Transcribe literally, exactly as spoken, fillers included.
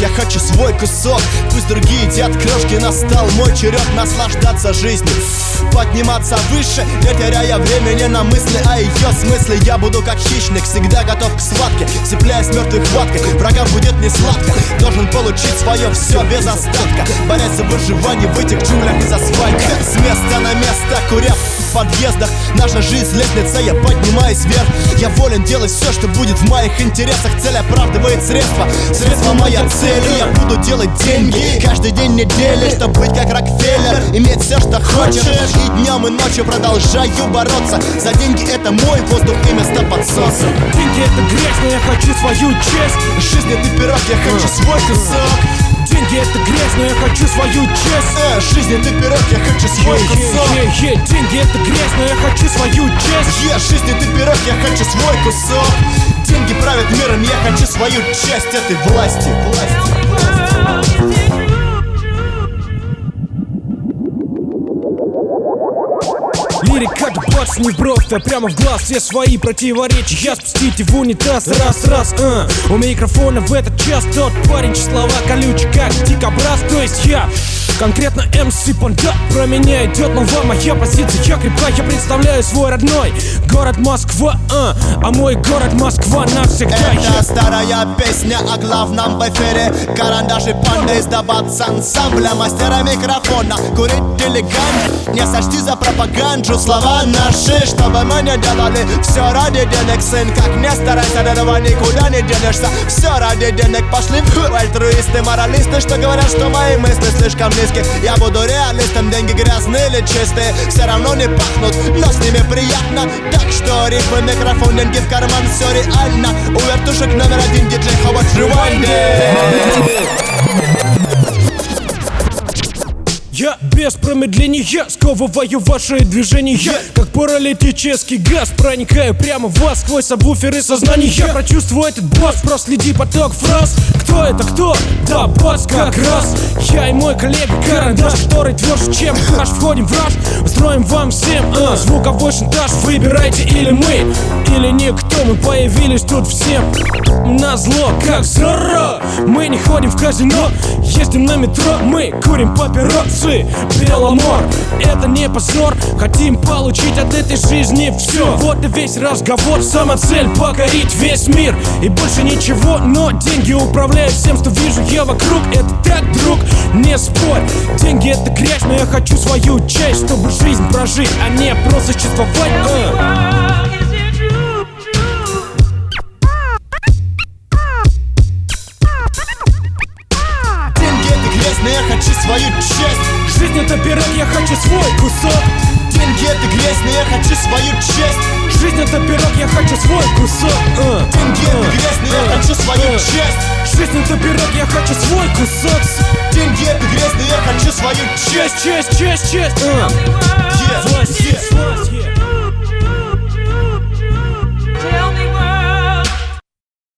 я хочу свой кусок. Пусть другие едят крошки, настал мой черед наслаждаться жизнью, подниматься выше, не теряя времени на мысли о ее смысле. Я буду как хищник, всегда готов к схватке, цепляясь мертвой хваткой. Врагам будет не сладко, должен получить свое все без остатка, борясь за выживание в этих джунглях из асфальта. С места на место, куря в подъездах, наша жизнь лестница, я поднимаюсь вверх. Я волен делать все, что будет в моих интересах. Цель оправдывает средства, средства моя цель. Я буду делать деньги каждый день недели, чтобы быть как Рокфеллер, иметь все, что хочешь. И днем, и ночью продолжаю бороться за деньги, это мой воздух и место подсоса. Деньги это грязь, но я хочу свою честь. Жизнь это пирог, я хочу свой кусок. Деньги это грязь, но я хочу свою честь. э, Жизнь это пирог, я хочу свой yeah, кусок. yeah, yeah, yeah. Деньги это грязь, но я хочу свою честь. yeah, Жизнь это пирог, я хочу свой кусок. Деньги правят миром, я хочу свою часть этой власти, власти, власти. Лирика бац, не в бровь, а прямо в глаз. Все свои противоречия я спустите в унитаз. Раз-раз, а у микрофона в этот час тот парень, чьи слова колючий, как дикобраз. То есть я, конкретно эм си Панда. Про меня идет молва, моя позиция, я крепка. Я представляю свой родной город Москва, а, а мой город Москва навсегда. Это я... старая песня о главном в эфире. Карандаши панды издавать с ансамбля, мастера микрофона, курить элегантно. Не сочти за пропаганду слова наши, чтобы мы не делали все ради денег, сын. Как не старайся, до этого никуда не денешься. Все ради денег, пошли в альтруисты, моралисты, что говорят, что мои мысли слишком низкие. Я буду реалистом, деньги грязные или чистые, все равно не пахнут, но с ними приятно. Так что рифмы, микрофон, деньги в карман, все реально. У вертушек номер один диджей Ховард Ревайнде. Я без промедления сковываю ваши движения, как паралитический газ. Проникаю прямо в вас сквозь сабвуферы сознания. Я прочувствую этот бас, проследи поток фраз. Кто это, кто? Да, бас как раз. Я и мой коллега Карандаш, который тверже, чем наш. Входим в раж, устроим вам всем а, звуковой шантаж. Выбирайте или мы, или никто. Мы появились тут всем назло, как Зорро. Мы не ходим в казино, ездим на метро. Мы курим папиросы. Беломор, это не позор. Хотим получить от этой жизни все. Вот и весь разговор, сама цель покорить весь мир и больше ничего. Но деньги управляют всем, что вижу я вокруг. Это так, друг, не спорь. Деньги это грязь, но я хочу свою часть, чтобы жизнь прожить, а не просто существовать. а. Но я хочу свою честь. Жизнь это пирог, я хочу свой кусок. Деньги это грязь, но я хочу свою честь. Жизнь это пирог, я хочу свой кусок. а. Деньги это грязь, но я хочу свою честь. Жизнь это пирог, я хочу свой кусок. Деньги это грязь, но я хочу свою честь. Честь, честь, честь, честь. Yeah, Власть, yeah. власть, yeah.